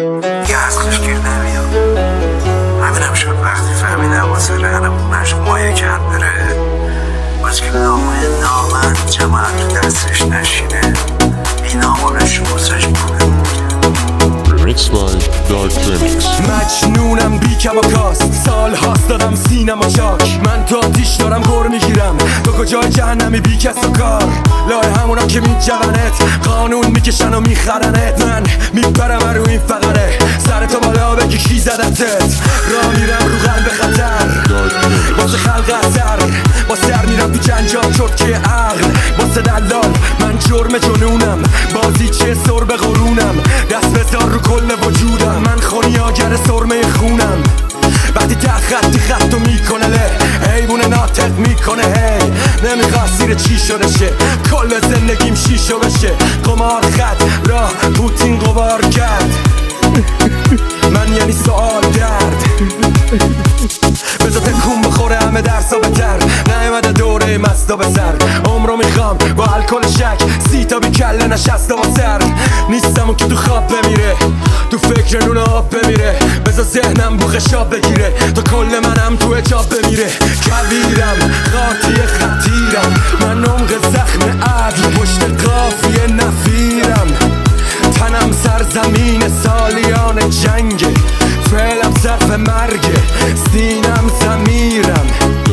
یه اصلش گیر نمیاد. همینم شد وقتی فهمیدم واسه رهنمونش مایه کم بره، باز که ناموی نامن جماعت تو دستش نشینه، بی نامانش روزش بوده. Remix by Dark Remix. مجنونم بی کباکاست، سال هاست دادم سینما چاک، من تو آتیش دارم گر میگیرم، تو کجای جهنمی بی کس و کار، لای همونا که میجونت قانون میکشن و میخرنت، من میپرم رو این فقره، سر تو بالا بگی کی زدتت، را میرم رو قلب خطر، واسه خلق اثر، با سر میرم تو جنجال چرتکه عقل، واسه دلال من جرم جنونم، بازی چه سر به قرونم، دست بذار رو کل وجودم، من خونیاگر سرمه خونم، وقتی خطو میکنه له، حیوون ناطق میکنه هی، نمیخواد زیر چی شده شه، کل زندگیم شیشو بشه، قمار خط راه پوتین قبار کرد، من یعنی سوال درد، بذار تکون بخوره همه درسا بتر، نایمده دوره مستا به سر، عمرو میخوام با الکل شک، 30 تا بی کله نشسته با سر، نیستم اون که تو خواب بمیره، تو فکر نون آب بمیره، بذار ذهنم بو خشاب بگیره، تا کل منم تو اجاب بمیره، کویرم قاطی خطیرم، من عمق زخم عدل پشت قافیه نفیرم، تنم سرزمین سالیان جنگه، فعلم صرف مرگه، سینم زمیرم،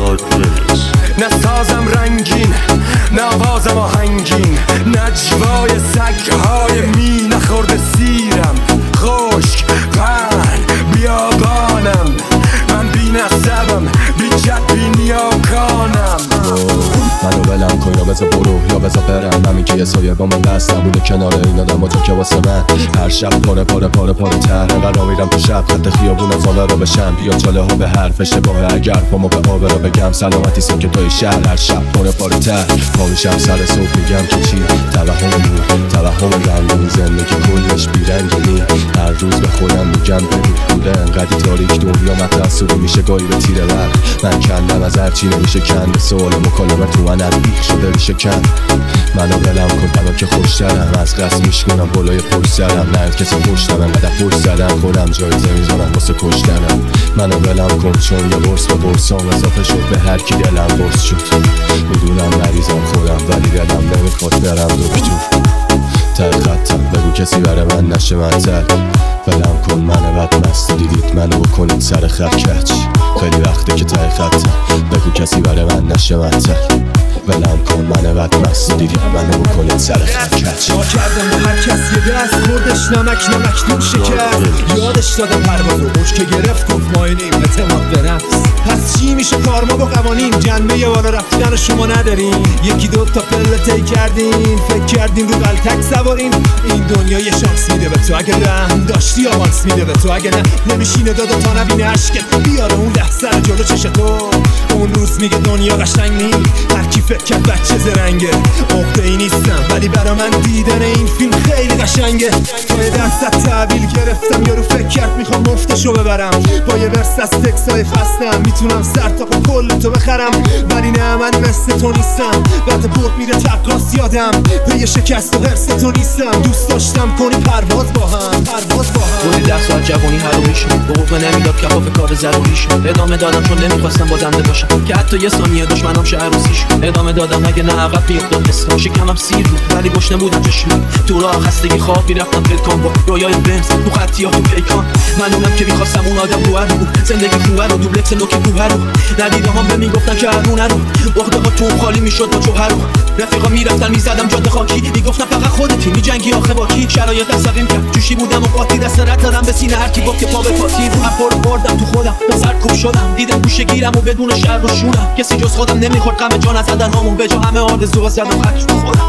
نسازم رنگین، نوازم آهنگین، نجوای سگهای می نخورده سیرم، خشک پهن بیابانم، من بی نسبم بی جد بی نیاکانم، منو بلم کن یا بذار برو یا بذار برم، همین که یه سایه با من بست نبوده کنار این آدم تو که واسه من هر شب پاره تر، قرار میرم تو شب خط خیابون زاله رو بشم، بیا چاله ها به حرف اشتباه اگر پامو به آب رو بگم، سلامتی سن که توی شهر هر شب پاره تر، پا میشم سر صبح میگم که چی، توهم رنگین زندگی کلش بیرنگینی، هر روز به خودم میگم ببین بوده انقدی تاریک دنیا متعصبی میشه گاهی به تیره وقت، من کندم از هرچی نمیشه کند، سوال مکالمه تو من بیخ شده ریشه کن، منو بلم کن تنها که خوشترم، از قصد میشکنم بالای پشت سرم، نه کسی پشتم انقدر پشت زدم، خودم جایزه میزنم واسه کشتنم، منو بلم کن چون یه برس به برسام اضافه شد به هر کی دلم برس شد، میدونم مریضم خودم ولی دلم نمیخواد برم دکتر، ته خطم بگو کسی برای من نشه منزل، بلم کن من بد مست دیدید منو بکنید سر خط کچ، خیلی وقته که ته خطم بگو کسی برای من نشه منزل، بلم کن من بد مست دیدید منو بکنید سر خط کچ، با کردم با هر کس یه دست خوردش نمک دون شکست، یادش دادم پرواز و که گرفت گفت ماینیم اعتماد به نفس، پس چی میشه کار ما با قوانین، جنبه بالا رفتن شما ندارین، یکی دو تا پله طی کردین، فکر کردین رو غلطک سوارین، این دنیا یه شانس میده به تو، اگه رحم داشتی آوانس میده به تو، اگه نه نمیشینه دادا تا نبینه عشقت بیاره اون لحظه رو جلو چش تو، اون روز میگه دنیا قشنگ نی، هر کی فکر کرد بچه زرنگه، عقده‌ای نیستم ولی برا من دیدن این فیلم خیلی قشنگه، با یه درصد تحویل گرفتم یارو فکر کرد میخوام مفتشو ببرم، با یه ورس از تکسای فستم میتونم سر تا پا کل تو بخرم، ولی نه من مثل تو نیستم، بعد برد میره تقاس یادم، به یه شکست و حرس تو نیستم، دوست داشتم کنی پرواز با هم بودی 10 ساعت جوانی حرومیش، حقوق نمیداد کفاف کار ضروریش، ادامه دادم چون نمیخواستم بازنده باشم، که حتی یه ثانیه دشمنم شه عروسیش، ادامه دادم اگه نه عقب بیافتاد اسم، شکمم سیر بود ولی گشنه بودم چشم، تو راه خستگی خواب میرفتم پلکان با رویای بنز، تو خطی ها تو پیکان، منونم که میخواستم اون آدم روحه رو، زندگی خوبه رو، دوبلکس نوک کوه رو، ندیده هم به میگفتن که هرونه رو، عقده ها تو خالی میشد با جوهر رو، رفیقا میرفتن میزدم جاده خاکی، میگفتن فقط خودتی میجنگی آخه با کی، شرایط عصبیم کرد جوشی بودم و قاطی، دست رد دادم به سینه هر کی گفت که پا به پاتی، رو هم بردم تو خودم به سرکوب شدم، دیدم گوشه گیرم و بدون شر و شورم، کسی جز خودم نمیخورد غم جان از زدن هامون، به جا همه آرزوها زدم خرج تو خودم.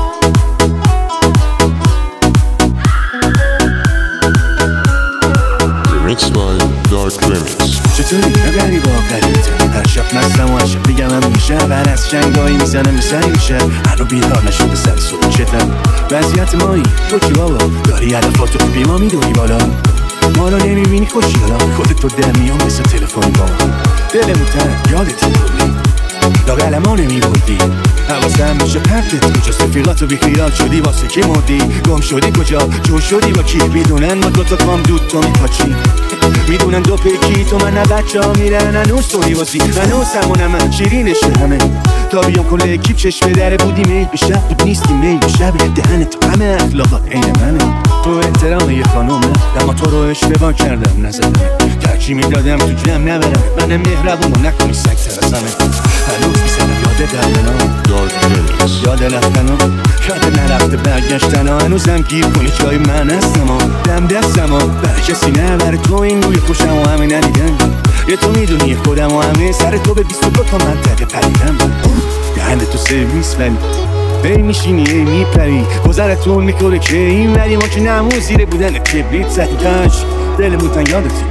Remix by Dark Remix. چطوری نبری با قریبتم، هر شب مستم و هر شب میگم هم میشه، بر از جنگایی میزنم به سری میشه، هر رو بیدار نشده سر صبح چتم، وضعیت مایی تو چی بابا، داری هدفاتو بی ما میدونی بالا، ما رو نمیبینی خوشی حالا، خودت تو در میام مثل تلفنی با من، دلمون تن یادت کنی، لاغلمو نمیبردی حواسم میشه پرتت کجاست رفیقاتو بیخیال شدی واسه کی مردی گم شدی کجا جور شدی با کی میدونن ما دوتا کام دود تو میپاچی میدونن دو پیکی تو من بچه ها میرن هنوز توی واسی هنوز همونم من شیرینشه همه تا بیام کل اکیب چشم دره بودی میل به شب بود نیستی میل به شب دهن تو همه اخلاقات عین منه تو احترام یه خانومه اما تو رو اشتباه کردم نزدم ترجیح میدادم تو جمع نبرم منم مهربون و نکنی سگ سرسانه هنوز میزنم یاد دردنا Dark Limits. یاد رفتنا یاد نرفته برگشتنا هنوزم گیر کنی جای من هستم دم دستم برای کسی نبره تو این روی خوشم و همه ندیدم یه تو میدونی خودم و همه سر تو به 22 تا منطقه پریدم دهن تو سرویس ولی بی میشینی ای میپری گذرتون میکنه که این ولی ما که نمون زیره بودن کبریت زدی تاش دلمون تن یادتی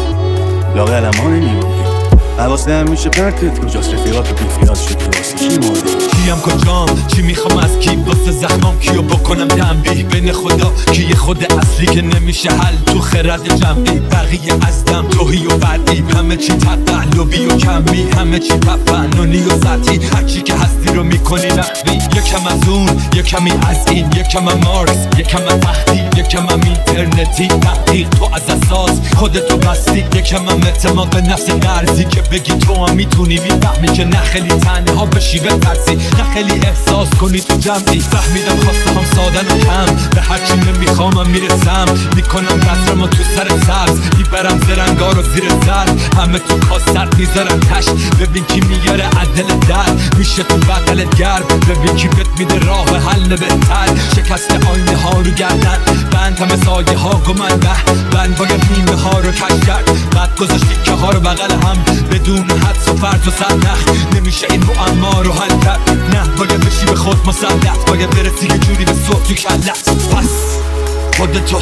لاغلم ها نمیمونی حواسم میشه پرتت کجاست رفیقات و بیخیال شدی واسه کی مورده کیم کجام چی میخوام از کی واسه زخمام کیو بکنم تنبیه بین خدا کی خود اصلی که نمیشه حل تو خرد جمعی بقیه از دم توهی و بدی همه چی تقلبی و کمی همه چی تفننی و سطحی هرچی که هستی رو میکنی نقبی یکم از اون یکمی از این یکم از مارکس یکم از تحقیق یکم از اینترنتی تحقیق تو از اساس خودتو بستی یکم از اعتماد به نفس قرضی که بگی تو هم میتونی میفهمی که نه خیلی تنها بشی بترسی نه خیلی احساس کنی تو جمعی فهمیدم خواسته هم سادن و کم به هرچی نمیخوامم میرسم میکنم دسترمو تو سر سبز میبرم زرنگا رو زیر زد همه تو کاسر میذارم تش ببین کی میاره عدل در میشه تو بغلت گرم ببین کی بهت میده راه حل بهتر شکست آینه ها رو گردن بند همه سایه ها گمنده بند باید نیمه ها رو کش کرد بعد گذاشتی که ها رو بغل هم بدون حدس و فرض و سرنخ نمیشه این معما رو حل کرد نه باید بشی به خود مسلط باید برسی یه جوری به صبح تو کلت پس خودتو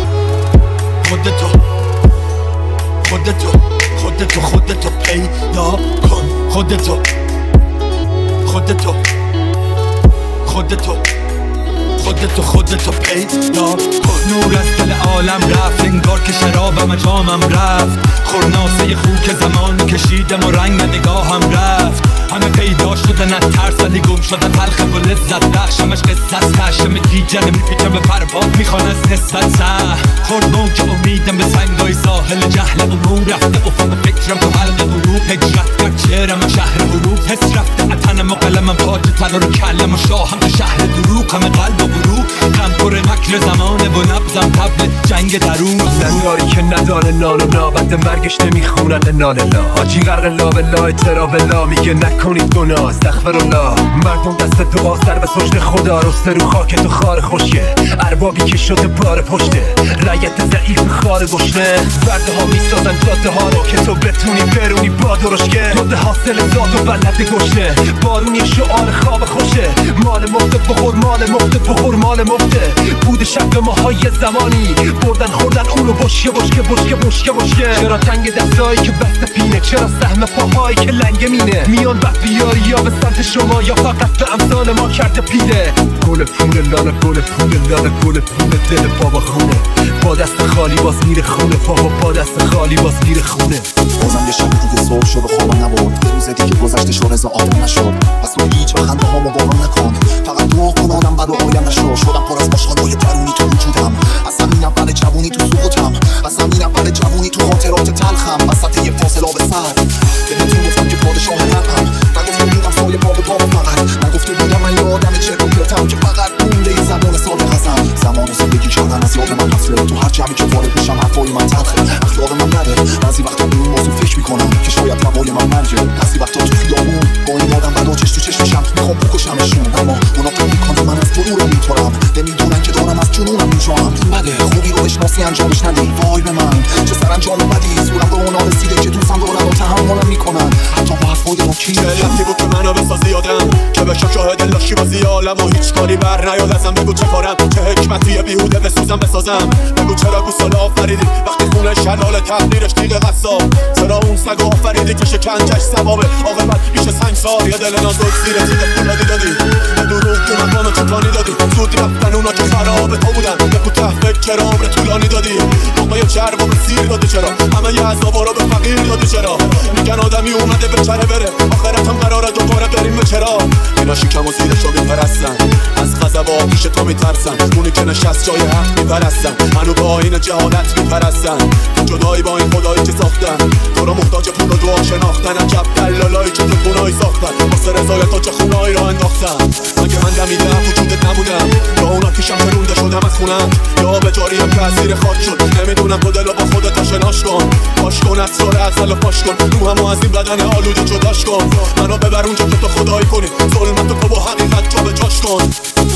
پیدا کن خودتو پیدا کن نور از دل عالم رفت انگار که شرابم جامم رفت خورناسه خوک زمان کشیدم و رنگ نگاهم رفت همه پیدا شدن از ترس ولی گم شدن تلخ و لذت بخشمش قصه است تشم گیجه میپیچم به پرباد میخوان از نسبت خورد موج امیدم به سنگای ساحل جهل امور رفته افق فکرم تو حلق غروب هجرت کرد چهرم شهر غروب حس رفته اتنم و قلمم تاج طلا رو کلم و شاهم تو شهر دروغ همه قلب و غروب غم پر مکر زمانه و نبزم تبل جنگ درون زنداری که نداره نان و نابد مرگش نمیخونن نان لا حاجی غرق لابلا اعتراف لا میگه نکنید گناه استغفرالله مردم دست دعا سر به سجد خدا رسته رو خاک تو خار خوشگه اربابی که شده بار پشته رایت ضعیف خار گشنه برده ها میسازن جاده ها رو که تو بتونی برونی با درشگه جاده حاصل زاد و بلد گشنه بارونی شعار خواب خوشه مال مفته بخور مال مفته بخور مال مفته بود شب ماهای زمانی بردن خوردن اونو بشکه چرا تنگ دستایی که بسته پینه چرا سهم پاهایی که لنگه مینه میان بعد بیاری یا به سمت شما یا فقط به امثال ما کرده پیده گل پول لانه گل پول لانه گل پول دل بابا خونه با دست خالی باز میره خونه بابا با دست خالی باز میره خونه بازم یه شب دیگه صبح شد و خوابم نبود یه روز دیگه گذشته شد رضا آدم نشد پس تو هیچ و خنده هامو باور نکن فقط دعا کن آدم بد و آیم نشد شدم پر از خوشحالی درونی تو وجودم از همین اول جوونی تو سقوطم از همین اول جوونی تو خاطرات تلخم وسط یه فاصله به سر بهتون گفتم که پادشاه رپم نگفته بودم سایه پا به پا فقط نگفته بودم من یه آدم چرک و پرتم که فقط مونده یه زمان سال خزم زمان و زندگی کردن از یاد من حفله تو هر جمعی که وارد میشم حرفای من تلخه اخلاق من نده بعضی وقتا به این موضوع فکر میکنم که شاید روای من مرگه بعضی وقتا تو خیابون با این آدم بدا چش تو چشمشم میخوام بکشمشون اما اونا فکر میکنن من از تو دورم میتورم نمیدونن که دارم از جنونم میجام بده خوبی رو بشناسی انجامش ندی وای به من چه سرانجام بدی صورم به اونا رسیده که دوستم دارن و تحملم میکنن حتی با حرفای ما کی شبی بود که منو بسازی آدم که بشم شاهد لاشی بازی عالم و هیچ کاری بر نیاد ازم بگو چه کارم چه حکمتی بیهوده بسوزم بسازم بگو چرا گوساله آفریدی وقتی خونه شلال تبلیرش دیگه قصاب چرا اون سگ آفریدی که شکنجش ثوابه عاقبت میشه سنگسار یه دل نازک زیر تیغ پولادی دادی به دروغ تو مکانو چکانی دادی زود رفتن اونا که خراب تو بودن به کوته فکر چرا عمر طولانی دادی لقمه چرب و به سیر داده چرا همه ی عذابا رو به فقیر داده چرا میگن آدمی اومده به چره بره آخرت هم قراره دوباره بریم به چرا اینا شکم و زیرش رو میپرستن از غضب پیش تو میترسن اونی که نشست جای حق میپرستن منو به آیین جهالت میپرستن تو جدایی با این خدایی که ساختن تو رو محتاج پول و دعا شناختن عجب دلالایی که تو خونایی ساختن واسه رضایت تو چه خونایی را انداختن مگه من دمیدم وجودت نبودم یا اونا کشم ترونده شدم از خونم یا به جاریم که از زیر خاک شد نمیدونم تو دلو با خودت آشناش کن پاش کن اسرار ازل و پاش کن روحمو از این بدن آلوده جداش کن منو ببر اونجا که تو خدایی کنی ظلمتو تو با حقیقت جا به جاش کن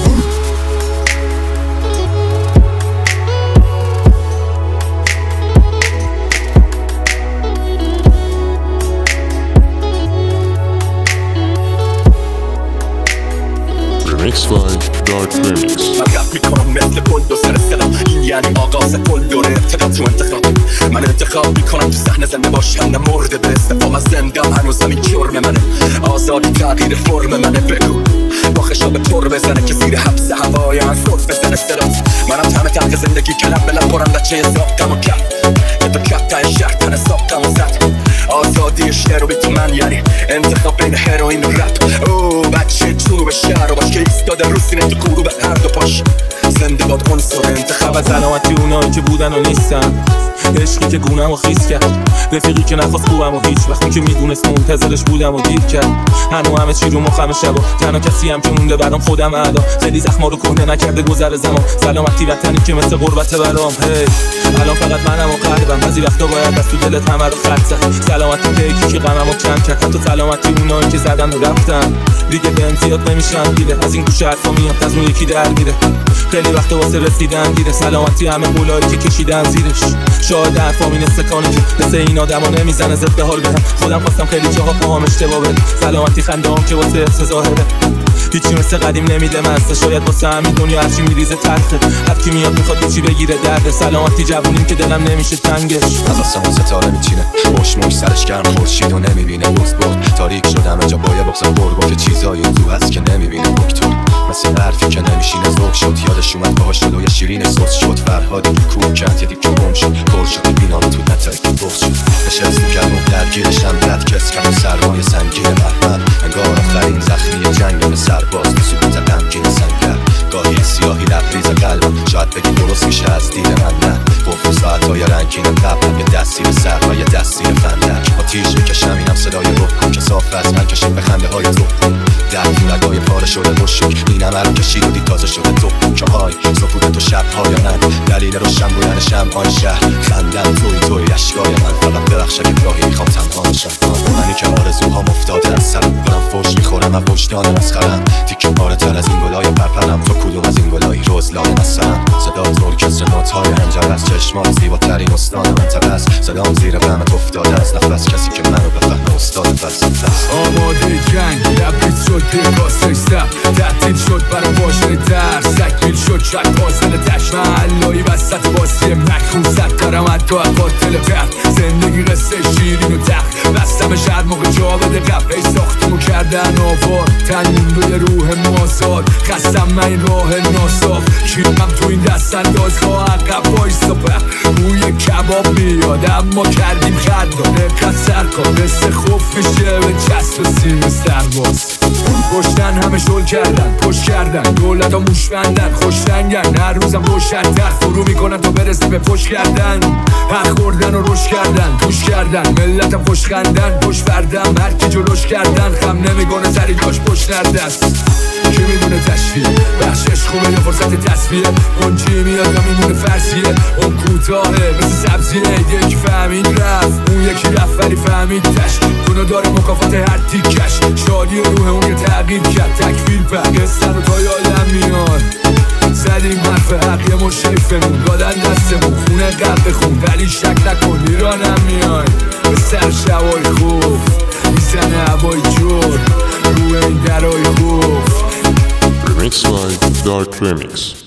Remixed by Dark Remix. من رپ میکنم مثل بلدوزر سلام این یعنی آغاز کل دوره ارتقاب تو انتخاب من انتخاب میکنم تو صحنه زنده باشم نه مرده به استفام از زندم هنوزم این جرم منه آزادی تغییر فرم منه بگو با خشاب پر بزنه که زیر حبس هوای من صوت بزنه سراز منم همه تحق زندگی کلم بلم برم بچه ساختم و کرد یه تو کپ تای شهر تنه ساختم و زد آزادی شعر و بی تو من یعنی انتخاب بین هروئین و رپ او بچه جنوب شهر و باش که ایستاده رو سینه تو غروب هر دو پاش زنده باد عنصر انتخاب از علامتی اونایی که بودن و نیستن عشقی که گونم و خیز کرد رفیقی که نخواست خوبم و هیچ وقتی که میدونست منتظرش بودم و دیر کرد هنو همه چی رو مخم شبا تنها کسی هم که مونده برام خودم ادا خیلی زخما رو کهنه نکرده گذر زمان سلامتی وطنی که مثل غربت برام هی الان فقط منم و قلبم بعضی وقتا باید از تو دلت همه رو خط زد سلامتی پیکی که غمم رو کم کرد حتی سلامتی اونایی که زدن و رفتن دیگه بهم زیاد نمیشن دیده از این گوش حرفا میاد از اون یکی در میره خیلی وقتا واسه رسیدن دیره سلامتی همه قولایی که کشیدن زیرش شاید حرفام این استکانه که مثل این آدما نمیزنه ضد حال بهم خودم خواستم خیلی جاها پاهام اشتباه بره سلامتی خنده‌ام که واسه احساس ظاهره هیچی مثل قدیم نمیده مزه شاید واسه همین دنیا هرچی میریزه تلخه هر کی میاد میخواد چی بگیره درد سلامتی جوونیم که دلم نمیشه تنگش از آسمون ستاره میچینه خوش موش سرش گرم خورشید و نمیبینه روز برد تاریک شدم جا باید بغض برگو که چیزایی تو هست که نمیبینه دکتر مثل حرفی که نمیشینه ذوق شد یادش اومد باهاش شد و یه شیرین سوز شد فرهادی که کوه کرد یه دیگه گم شد پر شد بینام تو نتایی که بغض شد نشستیم گرم و درگیرشم رد کس کم سرمایه سنگین بهمن انگار آخرین زخمی جنگ به سرباز سکوت غمگین سنگر گاهی سیاهی لبریز قلبم شاید بگی درست میشه از دید من نه گفت ساعتهای رنگین قبلم یه دستی به سر و یه دستی فندک آتیش میکشم اینم صدای روح که صاف از من کشید به خنده های تو در رگای پاره شده بشک اینم رو کشید و دید تازه شده تو که های سکوت تو شبهای من دلیل روشن بودن شمعان شهر خندم توی اشکای من فقط ببخشه که راهی میخوام تنها باشم منی که آرزوهام افتاده از سرم دارم فوش میخورم و وجدانم از خرم تیکه پاره تر از این گلای پرپرم تو کدوم از این گلایی روزلای نسرم صدا طور کسر نوت‌های هنجر از چشمات زیباترین استان منطقه است صدام زیر غمت افتاده از نفس کسی که منو بفهمه استاد فلسفه است آماده جنگ لبریز شد یه کاسه سب تعطیل شد برای واژه درس تکمیل شد شد پازل تش محلایی وسط بازی مکرون صد کارم حتی قاتل پرد زندگی قصه شیرین و تخت بستم شهر موقع جا بده قبل ای ساختمو کردن آوار تنین روی روح مازاد خستم من این راه ناصاف کیرم تو این دست اندازها عقب بایستا پر روی کباب میاد اما کردیم خردانه قصر کن مثل خوف میشه به چسب و سیم سرباز کشتن همه شل کردن پشت کردن دولت ها موش بندن خوش رنگن هر روزم روشن‌تر فرو میکنن تا برسه به پشت کردن حق خوردن و روش کردن توش کردن ملتم خوش خندن پشت بردم هر کی جلوش کردن خم نمیگونه سری داشت پشت نردست کی میدونه تشویه بخشش خوبه یا فرصت تصفیه اون چی میاد یا میمونه فرسیه اون کوتاهه مثل سبزیه یکی فهمید رفت اون یکی رفت ولی فهمید تش کنو داره مکافات هر تیکش شادی روح اون که تغییر کرد تکفیر پر قصه رو تا یادم میاد زدیم حرف حق یه مشرفمون دادن دستمون خونه قلب خون ولی شک نکن ایرانم میای به سر شوای خوف میزنه هوای جور روی این درای خوف Remixed by Dark Remix.